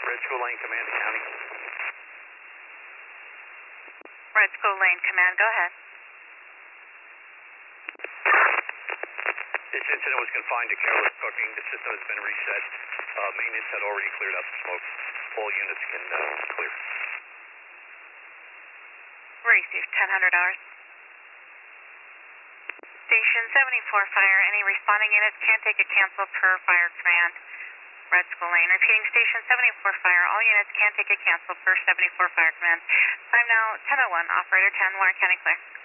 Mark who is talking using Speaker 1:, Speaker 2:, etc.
Speaker 1: Red School Lane Command to County.
Speaker 2: Red School Lane Command, go ahead.
Speaker 1: This incident was confined to careless cooking. The system has been reset. Maintenance had already cleared out the smoke. All units can clear.
Speaker 2: Received, 1000 hours. Station 74 fire. Any responding units can take a cancel per fire command. Red School Lane. Repeating, Station 74 fire. All units can take a cancel per 74 fire command. Time now 10:01. Operator 10, Warren County clear.